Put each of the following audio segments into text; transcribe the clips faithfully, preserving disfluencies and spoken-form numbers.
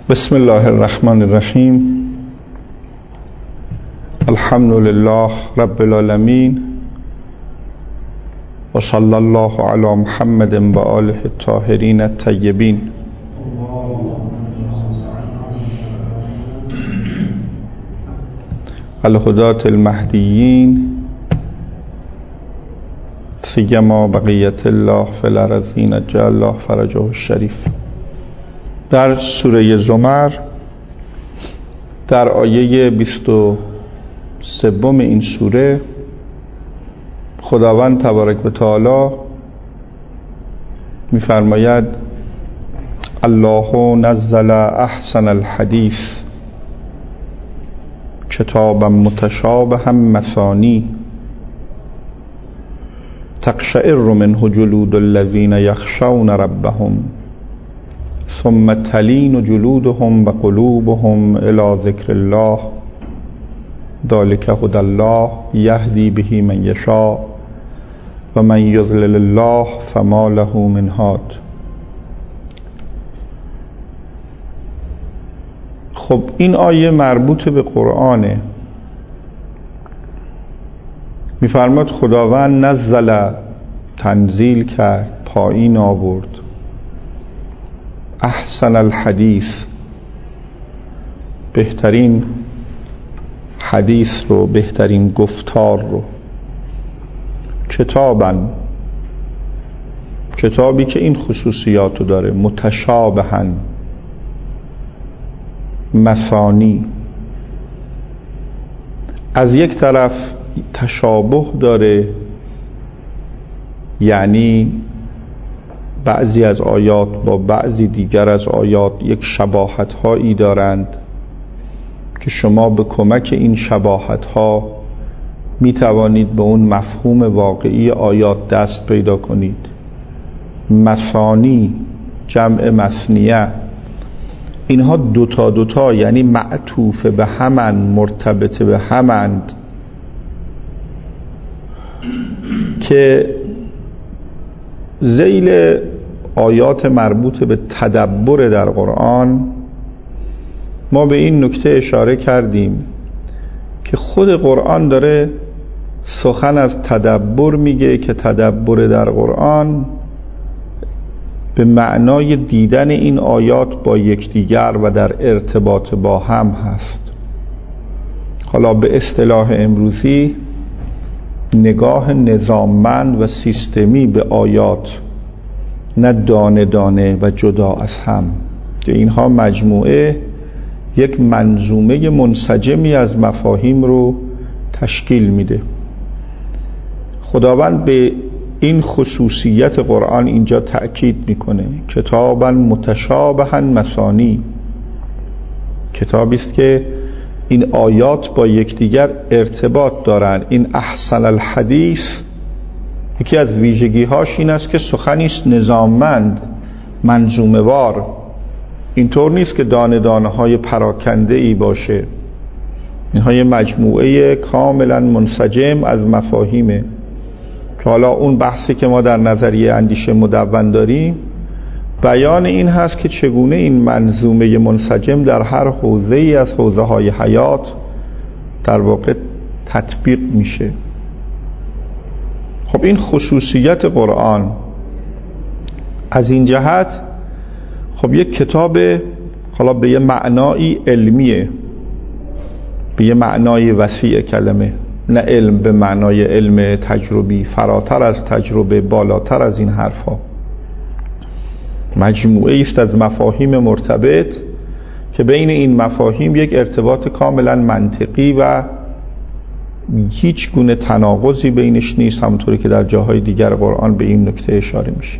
بسم الله الرحمن الرحیم. الحمد لله رب العالمین و صلی الله علی محمد و آله الطاهرین الطیبین. الهداة المهدیین سیما بقیت الله فی الارضین عجل الله فرجه الشریف. در سوره زمر در آیه بیست و سوم این سوره خداوند تبارک و تعالی می‌فرماید الله نزل احسن الحدیث کتابا متشابها مثانی تقشعر منه جلود الذین یخشون ربهم ثم تلین جلودهم و قلوبهم الی ذکر الله ذلک هدی الله یهدی به من یشاء و من یضلل الله فما له من هاد. خب این آیه مربوط به قرآنه. میفرماد خداوند نزل، تنزیل کرد، پایین آورد، احسن الحدیث، بهترین حدیث رو، بهترین گفتار رو، کتابا، کتابی که این خصوصیات رو داره، متشابها، مثانی، از یک طرف تشابه داره، یعنی بعضی از آیات با بعضی دیگر از آیات یک شباهت هایی دارند که شما به کمک این شباهت ها می توانید به اون مفهوم واقعی آیات دست پیدا کنید. مثانی، جمع مثنیه، اینها دوتا دوتا یعنی معطوف به همن، مرتبط به همند، که ذیل آیات مربوط به تدبر در قرآن ما به این نکته اشاره کردیم که خود قرآن داره سخن از تدبر میگه که تدبر در قرآن به معنای دیدن این آیات با یکدیگر و در ارتباط با هم هست. حالا به اصطلاح امروزی نگاه نظاممند و سیستمی به آیات، نه دانه دانه و جدا از هم، که اینها مجموعه یک منظومه منسجمی از مفاهیم رو تشکیل میده. خداوند به این خصوصیت قرآن اینجا تأکید میکنه، کتابا متشابها مثانی، کتابی است که این آیات با یکدیگر ارتباط دارند. این احسن الحدیث یکی از ویژگی هاش این است که سخنی است نظاممند، منظومه وار، اینطور نیست که دانه دانه های پراکنده ای باشه. اینها یه مجموعه کاملا منسجم از مفاهیمه که حالا اون بحثی که ما در نظریه اندیشه مدون داریم بیان این هست که چگونه این منظومه منسجم در هر حوزه ای از حوزه های حیات در واقع تطبیق میشه. خب این خصوصیت قرآن از این جهت خب یک کتاب حالا به یه معنایی علمیه، به یه معنای وسیع کلمه، نه علم به معنای علم تجربی، فراتر از تجربه، بالاتر از این حرفا، مجموعه است از مفاهیم مرتبط که بین این مفاهیم یک ارتباط کاملا منطقی و هیچ گونه تناقضی بینش نیست، همونطوری که در جاهای دیگر قرآن به این نکته اشاره میشه.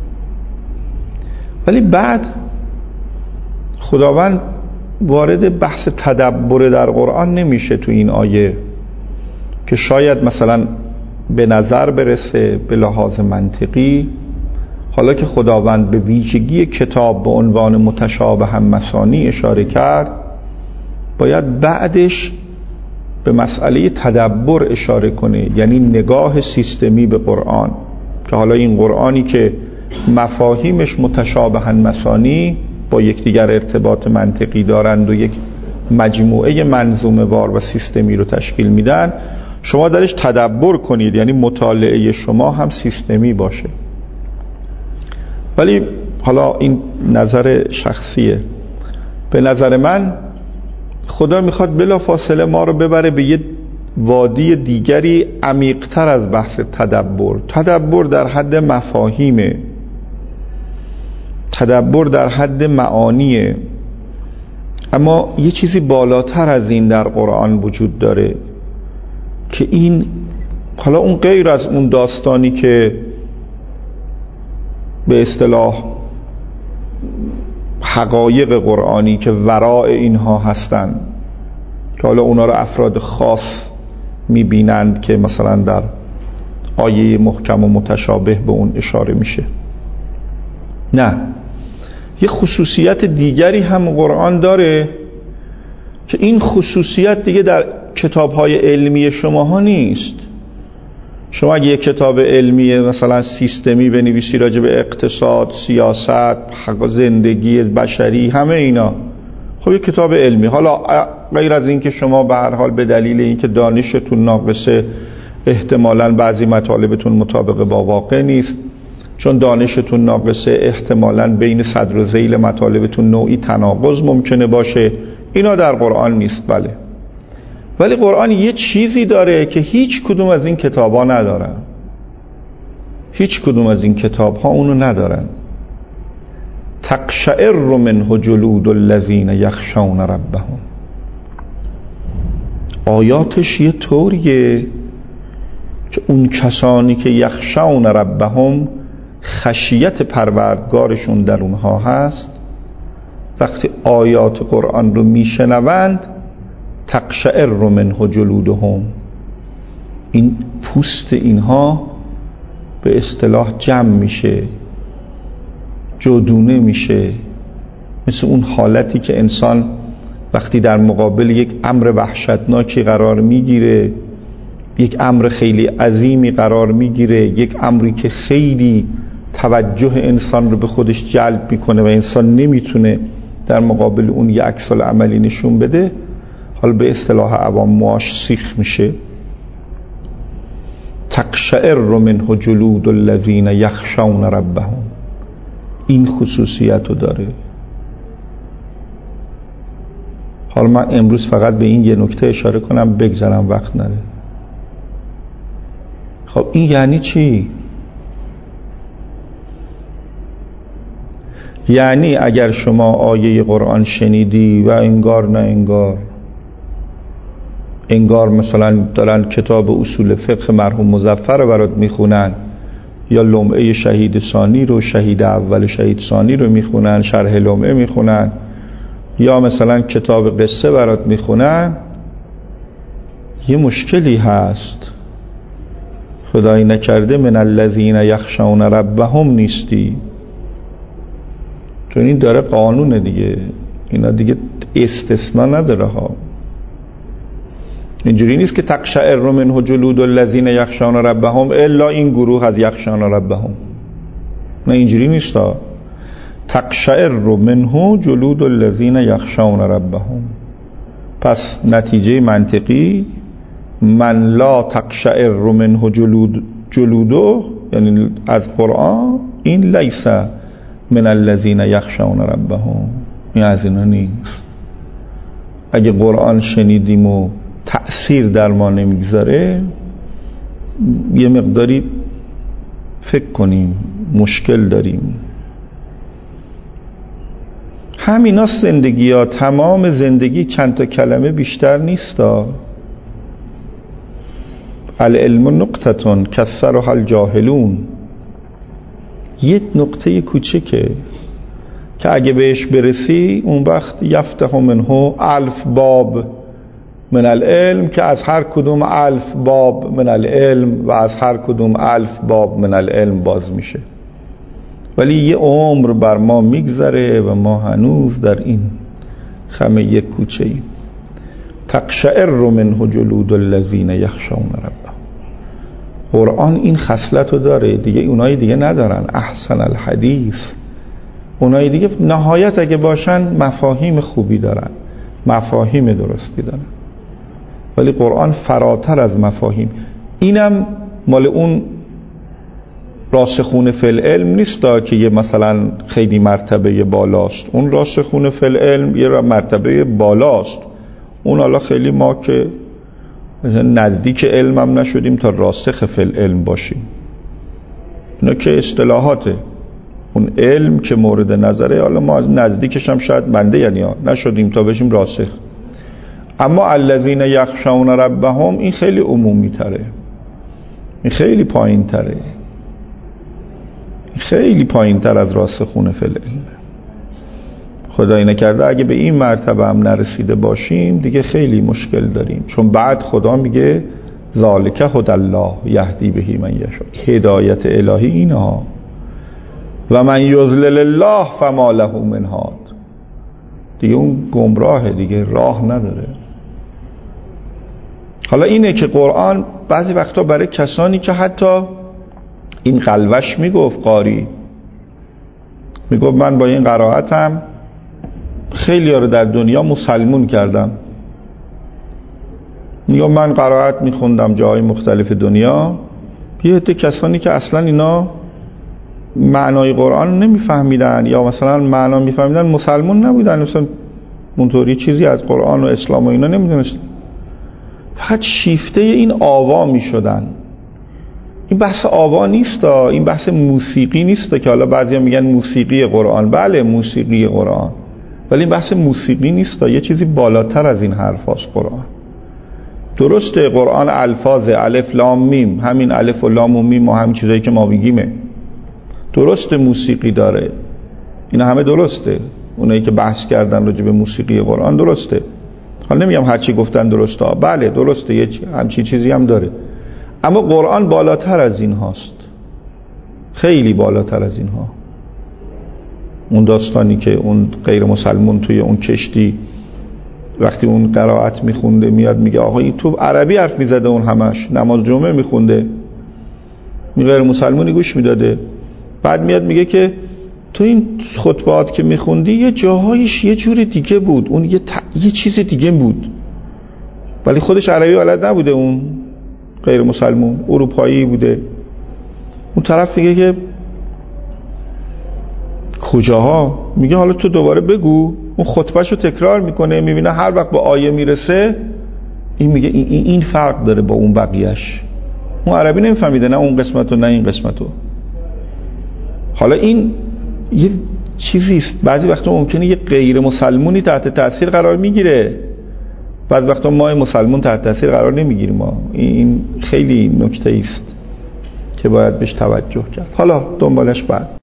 ولی بعد خداوند وارد بحث تدبر در قرآن نمیشه تو این آیه که شاید مثلا به نظر برسه به لحاظ منطقی، حالا که خداوند به ویژگی کتاب به عنوان متشابه هم مثانی اشاره کرد، باید بعدش به مسئله تدبر اشاره کنه، یعنی نگاه سیستمی به قرآن، که حالا این قرآنی که مفاهیمش متشابه مثانی با یکدیگر ارتباط منطقی دارند و یک مجموعه منظومه وار و سیستمی رو تشکیل میدن، شما درش تدبر کنید، یعنی مطالعه شما هم سیستمی باشه. ولی حالا این نظر شخصیه، به نظر من خدا میخواد بلافاصله ما رو ببره به یه وادی دیگری عمیق‌تر از بحث تدبر. تدبر در حد مفاهیمه، تدبر در حد معانیه، اما یه چیزی بالاتر از این در قرآن وجود داره که این، حالا اون غیر از اون داستانی که به اصطلاح حقایق قرآنی که وراء اینها هستن، که حالا اونا رو افراد خاص میبینند که مثلا در آیه محکم و متشابه به اون اشاره میشه، نه، یه خصوصیت دیگری هم قرآن داره که این خصوصیت دیگه در کتاب‌های علمی شماها نیست. شما اگه یک کتاب علمی مثلا سیستمی بنویسی راجع به اقتصاد، سیاست، حق زندگی بشری، همه اینا، خب یک کتاب علمی، حالا غیر از این که شما به هر حال به دلیل اینکه دانشتون ناقصه احتمالاً بعضی مطالبتون مطابق با واقع نیست، چون دانشتون ناقصه احتمالاً بین صدر و ذیل مطالبتون نوعی تناقض ممکنه باشه، اینا در قرآن نیست. بله، ولی قرآن یه چیزی داره که هیچ کدوم از این کتاب‌ها ندارن، هیچ کدوم از این کتاب‌ها اونو ندارن. تقشعر منه جلود الذین یخشون ربهم. آیاتش یه طوریه که اون کسانی که یخشون ربهم، خشیت پروردگارشون در اونها هست، وقتی آیات قرآن رو میشنوند تقشعر منه جلودهم، این پوست اینها به اصطلاح جمع میشه، جدونه میشه، مثل اون حالتی که انسان وقتی در مقابل یک امر وحشتناکی قرار میگیره، یک امر خیلی عظیمی قرار میگیره، یک امری که خیلی توجه انسان رو به خودش جلب میکنه و انسان نمیتونه در مقابل اون یک عکس العملی نشون بده، حالا به اصطلاح عوام ماش سیخ میشه. تقشعر منه جلود الذین یخشون ربهم، این خصوصیت رو داره. حالا من امروز فقط به این یه نکته اشاره کنم بگذارم وقت نره. خب این یعنی چی؟ یعنی اگر شما آیه قرآن شنیدی و انگار نه انگار انگار مثلا دارن کتاب اصول فقه مرحوم مظفر رو برات میخونن، یا لمعه شهید ثانی رو، شهید اول شهید ثانی رو میخونن، شرح لمعه میخونن، یا مثلا کتاب قصه برات میخونن، یه مشکلی هست. خدای نکرده من الذین یخشون ربهم نیستی، چون این داره قانونه دیگه، اینا دیگه استثناء نداره ها. اینجوری نیست که تقشعر منه جلود الذین یخشون ربهم الا این گروه از یخشون ربهم، نه اینجوری نیست ها. تقشعر منه جلود الذین یخشون ربهم، پس نتیجه منطقی من لا تقشعر منه جلود جلودو، یعنی از قرآن، این لیس من الذین یخشون ربهم، این از اینا نیست. اگه قرآن شنیدیم و تأثیر در ما نمیگذاره، یه مقداری فکر کنیم مشکل داریم. همینا زندگی ها، تمام زندگی چند تا کلمه بیشتر نیستا. العلم نقطتون کسرها الجاهلون، یک نقطه کوچکه که اگه بهش برسی اون وقت یفتح منه الف باب من العلم، که از هر کدوم الف باب من العلم و از هر کدوم الف باب من العلم باز میشه. ولی یه عمر بر ما میگذره و ما هنوز در این خم یک کوچه ایم. تقشعر منه جلود الذین یخشون ربهم. قرآن این خصلت رو داره دیگه، اونای دیگه ندارن. احسن الحدیث اونایی دیگه نهایت اگه باشن مفاهیم خوبی دارن، مفاهیم درستی دارن، ولی قرآن فراتر از مفاهیم. اینم مال اون راسخون فی العلم نیست که یه مثلا خیلی مرتبه بالاست. اون راسخون فی العلم یه مرتبه بالاست، اون حالا خیلی ما که نزدیک علمم نشدیم تا راسخ فی العلم باشیم. اینا که اصطلاحاته. اون علم که مورد نظره، حالا ما نزدیکش هم شاید بنده یعنی نشدیم تا بشیم راسخ. اما الذین یخشون ربهم این خیلی عمومی تره، این خیلی پایین تره، خیلی پایین تر از راسخون فی العلم. خدای نکرده اگه به این مرتبه هم نرسیده باشیم دیگه خیلی مشکل داریم، چون بعد خدا میگه ذالک هدی الله یهدی به من یشاء، هدایت الهی اینها، و من یضلل الله فما له من هاد، دیگه اون گمراهه، دیگه راه نداره. حالا اینه که قرآن بعضی وقتا برای کسانی که حتی این قلوش میگفت قاری، میگفت من با این قرائتم خیلی ها رو در دنیا مسلمون کردم، میگم من قرائت میخوندم جاهای مختلف دنیا، یه عده کسانی که اصلا اینا معنای قرآن نمیفهمیدن یا مثلا معنا میفهمیدن مسلمون نبودن، مثلا اونطوری چیزی از قرآن و اسلام و اینا نمیدونستن، فقط شیفته این آوا میشدن. این بحث آوا نیست، این بحث موسیقی نیست که حالا بعضیا میگن موسیقی قرآن. بله موسیقی قرآن، ولی این بحث موسیقی نیست، یه چیزی بالاتر از این حرف هاست قرآن. درسته قرآن الفاظ الف لام میم، همین الف و لام و میم و همین چیزایی که ما میگیمه، درسته موسیقی داره، اینا همه درسته، اونایی که بحث کردن راجع به موسیقی قرآن درسته، حالا نمیگم هر چی گفتن درسته، بله درسته یه همچین چیزی هم داره، اما قرآن بالاتر از این هاست، خیلی بالاتر از این ها. اون داستانی که اون غیر مسلمون توی اون کشتی وقتی اون قرائت میخونده میاد میگه آقا این تو عربی حرف میزده، اون همش نماز جمعه میخونده، می غیر مسلمونی گوش میداده، بعد میاد میگه که تو این خطبات که میخوندی یه جاهایش یه جور دیگه بود، اون یه, ت... یه چیز دیگه بود، ولی خودش عربی بلد نبوده، اون غیر مسلمون اروپایی بوده. اون طرف میگه که کجاها؟ میگه حالا تو دوباره بگو. اون خطبهشو تکرار میکنه، میبینه هر وقت با آیه میرسه این میگه این, این فرق داره با اون بقیهش، اون عربی نمیفهمیده، نه اون قسمتو نه این قسمتو. حالا این یه چیزیست، بعضی وقتا ممکنه یه غیر مسلمونی تحت تاثیر قرار میگیره، بعضی وقتا ما مسلمون تحت تاثیر قرار نمیگیریم. ما این خیلی نکته است که باید بهش توجه کرد. حالا دنبالش بعد